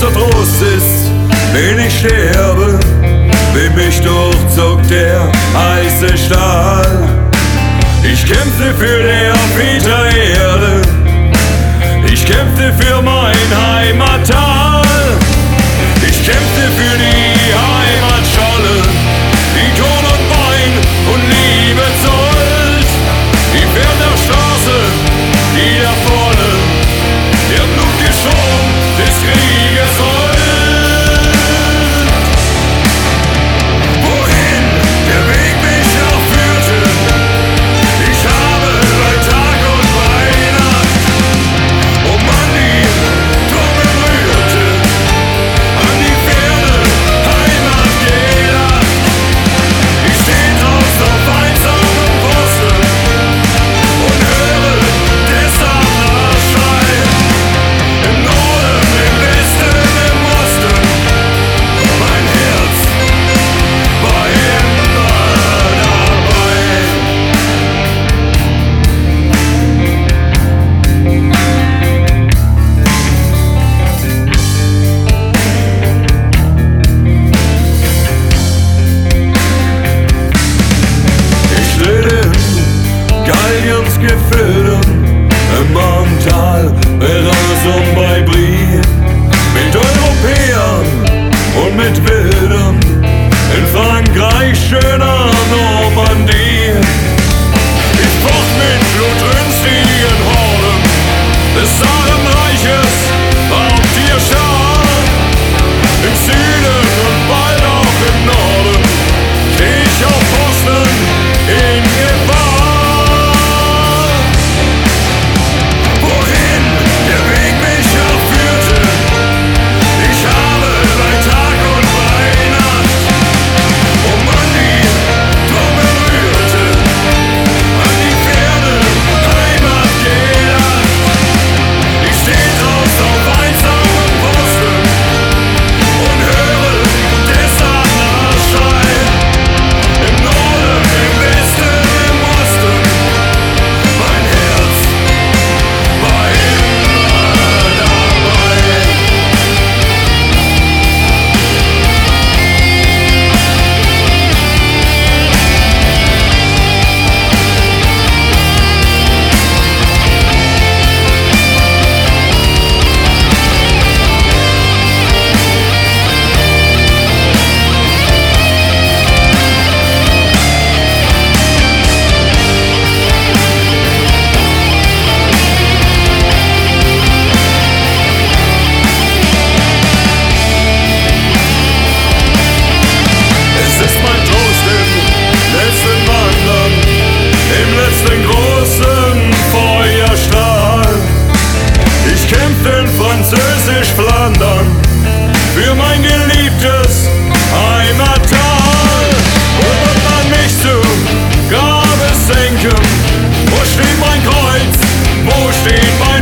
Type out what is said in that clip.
größter Trost ist, wenn ich sterbe, wenn mich durchzuckt der heiße Stahl. Ich kämpfte für die Peter Erde, ich kämpfte für mein Heimattal. Ich kämpfte für die Heimatscholle, die Ton und Wein und Liebe zollt. Die fährt der Straße, die der volle, der Blutgestrom des Krieges rollt. Wohin der Weg mich auch führte, ich habe bei Tag und bei Nacht an die Trommel rührte, an die Pferde Heimat gedacht. Ich steh draußen auf einsamen Posten und höre des Nachschrei. Im Norden, im Westen, im Osten, mein Herz war immer dabei. Ich rede in Gallionsgefilden im Amtal, Belasung bei Brie, mit Europäern und mit Wildern, in Frankreich schöner Normandie. Ich focht mit blutrünstigen Horden des Zarenreiches, Raubtierschar. Im Süden und bald auch im Norden steh ich auf Posten in Gefahr. Wohin der Weg mich auch führte, ich habe bei Tag und bei Nacht an die Trommel rührte, an die Pferde Heimat gedacht. Ich steh draußen auf einsamen Posten und höre des Nachschrei. Im Norden, im Westen, im Osten, mein Herz war immer dabei. Es ist mein Trost im letzten Wandern, im letzten großen Feuerstrahl. Ich kämpfte in Französisch-Flandern für mein geliebtes Heimattal. Wo wird man mich zu Grabe senken? Wo steht mein Kreuz? Wo steht mein